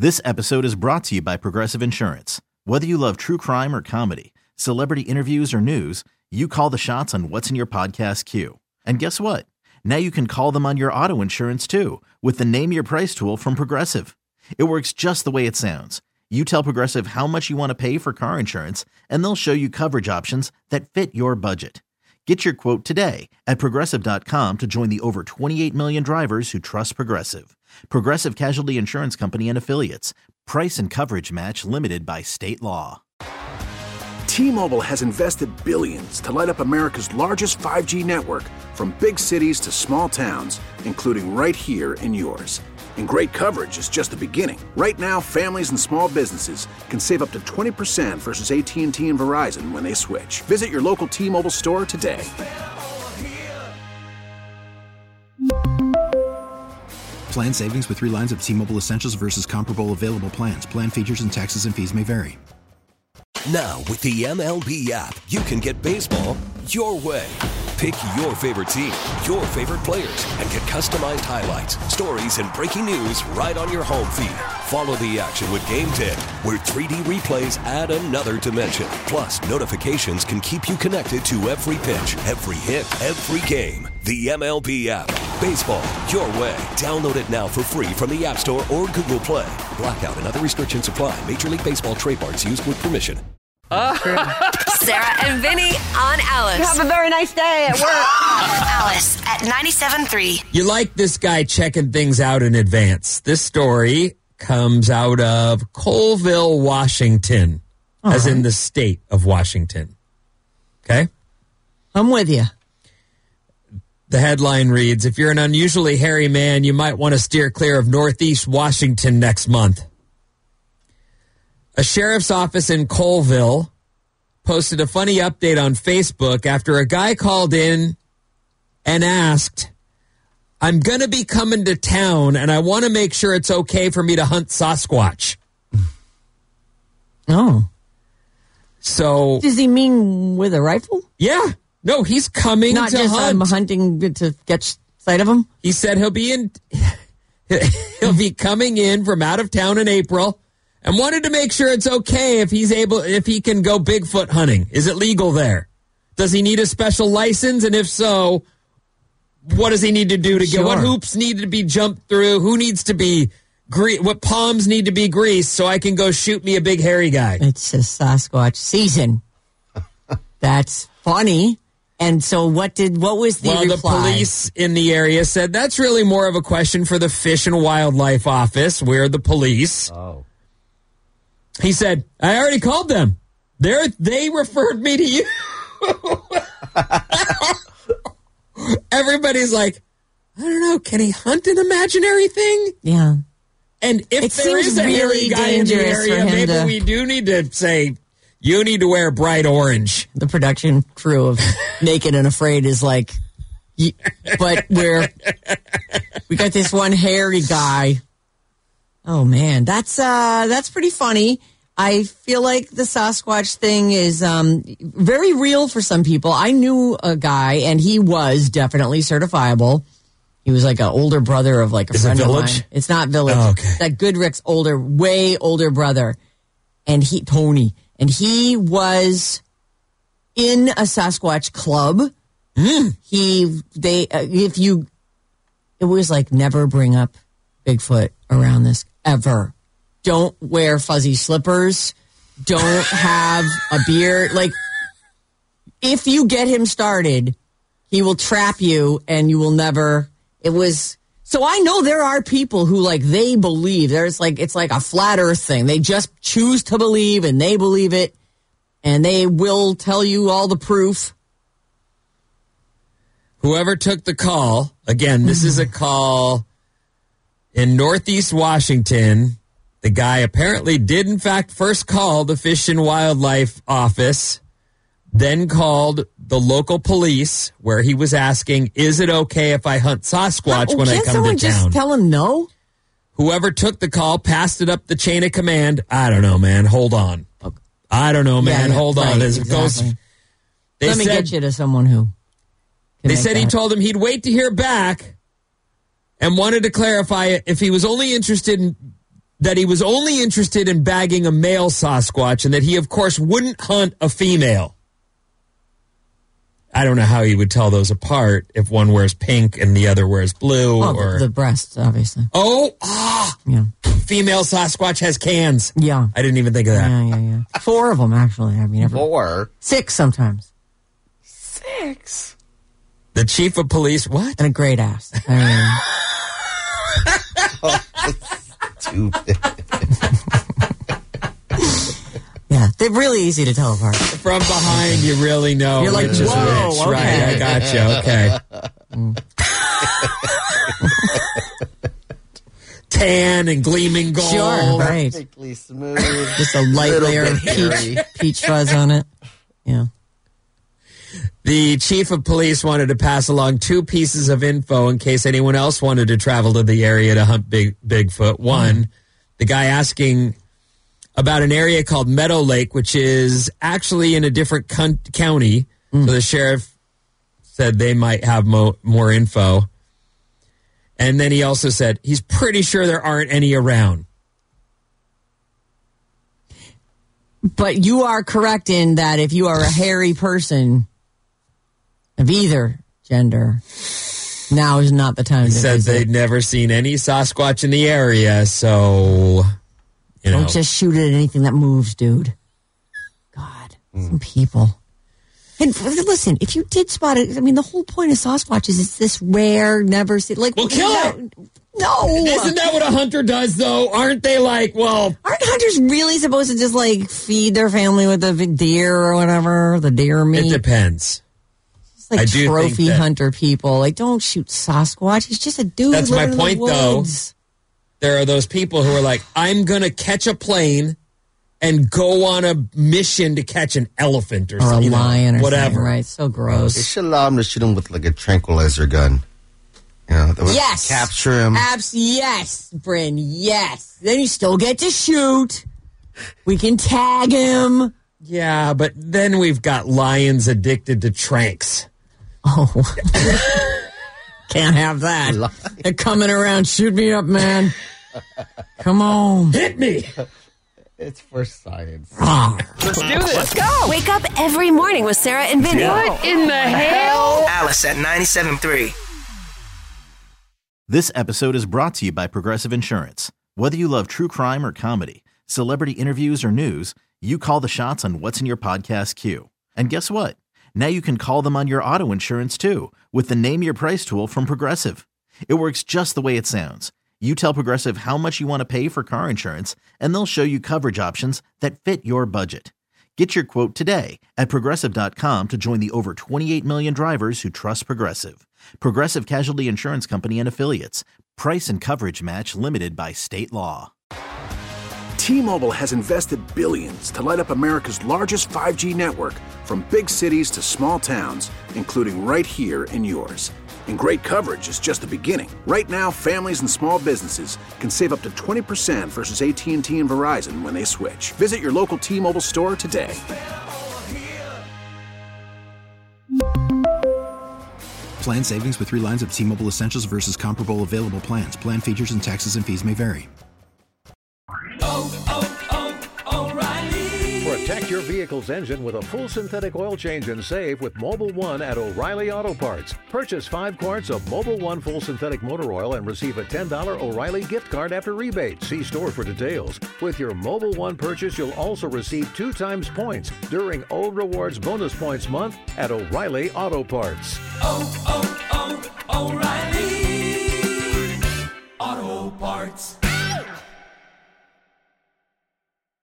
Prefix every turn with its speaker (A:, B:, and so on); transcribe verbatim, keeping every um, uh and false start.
A: This episode is brought to you by Progressive Insurance. Whether you love true crime or comedy, celebrity interviews or news, you call the shots on what's in your podcast queue. And guess what? Now you can call them on your auto insurance too with the Name Your Price tool from Progressive. It works just the way it sounds. You tell Progressive how much you want to pay for car insurance, and they'll show you coverage options that fit your budget. Get your quote today at Progressive dot com to join the over twenty-eight million drivers who trust Progressive. Progressive Casualty Insurance Company and Affiliates. Price and coverage match limited by state law.
B: T-Mobile has invested billions to light up America's largest five G network, from big cities to small towns, including right here in yours. And great coverage is just the beginning. Right now, families and small businesses can save up to twenty percent versus A T and T and Verizon when they switch. Visit your local T-Mobile store today.
C: Plan savings with three lines of T-Mobile Essentials versus comparable available plans. Plan features and taxes and fees may vary.
D: Now, with the M L B app, you can get baseball your way. Pick your favorite team, your favorite players, and get customized highlights, stories, and breaking news right on your home feed. Follow the action with Game ten, where three D replays add another dimension. Plus, notifications can keep you connected to every pitch, every hit, every game. The M L B app. Baseball your way. Download it now for free from the App Store or Google Play. Blackout and other restrictions apply. Major League Baseball trademarks used with permission.
E: Uh.
F: Sarah and Vinny on Alice.
E: Have a very nice day at work.
F: Alice at ninety-seven point three.
G: You like this guy checking things out in advance. This story comes out of Colville, Washington, All as right. in the state of Washington. Okay?
E: I'm with you.
G: The headline reads, if you're an unusually hairy man, you might want to steer clear of Northeast Washington next month. A sheriff's office in Colville posted a funny update on Facebook after a guy called in and asked, I'm going to be coming to town and I want to make sure it's okay for me to hunt Sasquatch.
E: Oh.
G: So.
E: Does he mean with a rifle?
G: Yeah. No, he's coming
E: Not
G: to
E: just
G: hunt.
E: I'm hunting to get sight of him?
G: He said he'll be in. he'll be coming in from out of town in April. And wanted to make sure it's okay if he's able, if he can go Bigfoot hunting. Is it legal there? Does he need a special license? And if so, what does he need to do to
E: sure.
G: get, what hoops need to be jumped through? Who needs to be, gre- what palms need to be greased so I can go shoot me a big hairy guy?
E: It's a Sasquatch season. That's funny. And so what did, what was the
G: well,
E: reply?
G: The police in the area said that's really more of a question for the Fish and Wildlife Office. We're the police.
H: Oh.
G: He said, I already called them. They're, they referred me to you. Everybody's like, I don't know, can he hunt an imaginary thing?
E: Yeah.
G: And if
E: it
G: there is a
E: really
G: hairy guy in the area, maybe to... we do need to say, you need to wear bright orange.
E: The production crew of Naked and Afraid is like, but we're, we got this one hairy guy. Oh man, that's uh, that's pretty funny. I feel like the Sasquatch thing is um, very real for some people. I knew a guy, and he was definitely certifiable. He was like an older brother of like a
G: is
E: friend
G: it
E: of
G: Village?
E: mine. It's not Village.
G: Oh, okay.
E: That Goodrick's older, way older brother, and he Tony, and he was in a Sasquatch club.
G: Mm.
E: He they uh, if you, it was like never bring up Bigfoot around this. Ever. Don't wear fuzzy slippers. Don't have a beard. Like, if you get him started, he will trap you and you will never. It was. So I know there are people who, like, they believe. There's like, it's like a flat earth thing. They just choose to believe and they believe it. And they will tell you all the proof.
G: Whoever took the call, again, this is a call in Northeast Washington. The guy apparently did, in fact, first call the Fish and Wildlife Office, then called the local police, where he was asking, is it okay if I hunt Sasquatch
E: oh,
G: when I come to town?
E: Can't someone just tell him no?
G: Whoever took the call passed it up the chain of command. I don't know, man. Hold on. Okay. I don't know, man.
E: Yeah, yeah,
G: Hold
E: right,
G: on. As it
E: exactly.
G: goes, they
E: Let me
G: said,
E: get you to someone who.
G: They said
E: that.
G: he told him he'd wait to hear back and wanted to clarify if he was only interested in that he was only interested in bagging a male Sasquatch and that he, of course, wouldn't hunt a female. I don't know how you would tell those apart if one wears pink and the other wears blue.
E: Well,
G: or
E: the, the breasts, obviously.
G: Oh, ah,
E: yeah.
G: Female Sasquatch has cans.
E: Yeah.
G: I didn't even think of that.
E: Yeah, yeah, yeah. Four of them, actually. I mean, every,
H: Four?
E: Six sometimes.
H: Six?
G: The chief of police, what?
E: And a great ass. I mean,
H: Stupid.
E: yeah, they're really easy to tell apart.
G: From behind, you really know.
E: You're like,
G: which is
E: whoa,
G: which.
E: okay.
G: Right, I got you. Okay.
E: Mm.
G: Tan and gleaming gold.
E: Sure, right.
H: Perfectly smooth.
E: Just a light
H: Little
E: layer
H: bit
E: of
H: hairy.
E: peach, peach fuzz on it. Yeah.
G: The chief of police wanted to pass along two pieces of info in case anyone else wanted to travel to the area to hunt big Bigfoot. One, mm. the guy asking about an area called Meadow Lake, which is actually in a different con- county. Mm. So the sheriff said they might have mo- more info. And then he also said he's pretty sure there aren't any around.
E: But you are correct in that if you are a hairy person of either gender, now is not the time
G: He
E: to
G: said
E: visit.
G: they'd never seen any Sasquatch in the area, so, you know.
E: Don't just shoot at anything that moves, dude. God, mm. some people. And listen, if you did spot it, I mean, the whole point of Sasquatch is it's this rare, never seen. Like,
G: well, kill
E: that,
G: it.
E: No,
G: isn't that what a hunter does, though? Aren't they like, well,
E: aren't hunters really supposed to just like feed their family with the deer or whatever, the deer meat?
G: It depends.
E: It's like
G: I do
E: trophy
G: think that,
E: hunter people. Like, don't shoot Sasquatch. He's just a dude.
G: That's my point, though.
E: Woods.
G: There are those people who are like, I'm going to catch a plane and go on a mission to catch an elephant or,
E: or
G: something,
E: a lion or
G: whatever.
E: Something, right? So gross.
H: They should allow him to shoot him with like a tranquilizer gun. You know, that would
E: yes.
H: capture him.
E: Abs- yes, Bryn. Yes. Then you still get to shoot. We can tag him.
G: Yeah, but then we've got lions addicted to tranks.
E: Oh. Can't have that. They're coming around. Shoot me up, man. Come on.
G: Hit me.
H: It's for science.
F: Let's do this. Let's go. Wake up every morning with Sarah and Vinny.
I: What in the hell?
J: Alice at ninety-seven point three.
A: This episode is brought to you by Progressive Insurance. Whether you love true crime or comedy, celebrity interviews or news, you call the shots on what's in your podcast queue. And guess what? Now you can call them on your auto insurance too with the Name Your Price tool from Progressive. It works just the way it sounds. You tell Progressive how much you want to pay for car insurance, and they'll show you coverage options that fit your budget. Get your quote today at Progressive dot com to join the over twenty-eight million drivers who trust Progressive. Progressive Casualty Insurance Company and Affiliates. Price and coverage match limited by state law.
B: T-Mobile has invested billions to light up America's largest five G network, from big cities to small towns, including right here in yours. And great coverage is just the beginning. Right now, families and small businesses can save up to twenty percent versus A T and T and Verizon when they switch. Visit your local T-Mobile store today.
C: Plan savings with three lines of T-Mobile Essentials versus comparable available plans. Plan features and taxes and fees may vary.
K: Oh, oh, oh, O'Reilly. Protect your vehicle's engine with a full synthetic oil change and save with Mobile One at O'Reilly Auto Parts. Purchase five quarts of Mobile One full synthetic motor oil and receive a ten dollars O'Reilly gift card after rebate. See store for details. With your Mobile One purchase, you'll also receive two times points during O Rewards Bonus Points Month at O'Reilly Auto Parts.
I: Oh, oh, oh, O'Reilly Auto Parts.